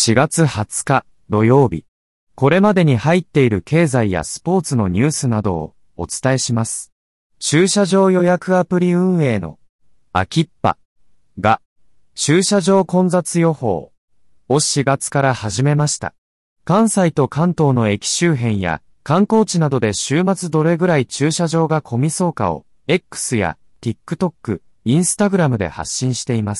4月20日土曜日。これまでに入っている経済やスポーツのニュースなどをお伝えします。駐車場予約アプリ運営のアキッパが駐車場混雑予報を4月から始めました。関西と関東の駅周辺や観光地などで週末どれぐらい駐車場が混みそうかを X や TikTok、Instagram で発信しています。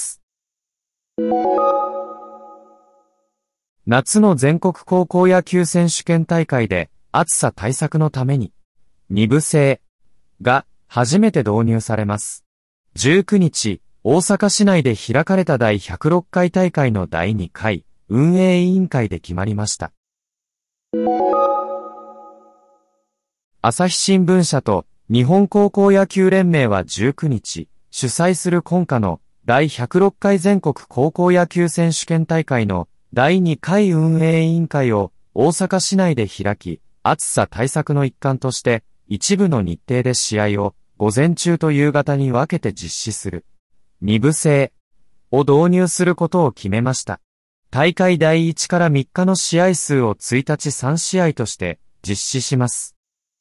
夏の全国高校野球選手権大会で暑さ対策のために2部制が初めて導入されます。19日、大阪市内で開かれた第106回大会の第2回運営委員会で決まりました。朝日新聞社と日本高校野球連盟は19日、主催する今夏の第106回全国高校野球選手権大会の第2回運営委員会を大阪市内で開き、暑さ対策の一環として一部の日程で試合を午前中と夕方に分けて実施する2部制を導入することを決めました。大会第1から3日の試合数を1日3試合として実施します。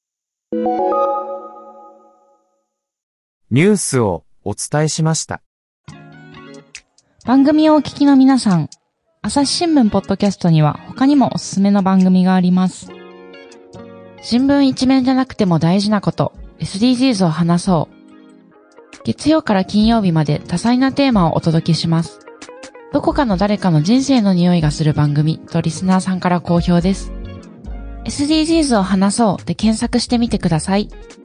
ニュースをお伝えしました。 番組をお聞きの皆さん、朝日新聞ポッドキャストには他にもおすすめの番組があります。新聞一面じゃなくても大事なこと、SDGs を話そう。月曜から金曜日まで多彩なテーマをお届けします。どこかの誰かの人生の匂いがする番組とリスナーさんから好評です。SDGs を話そうで検索してみてください。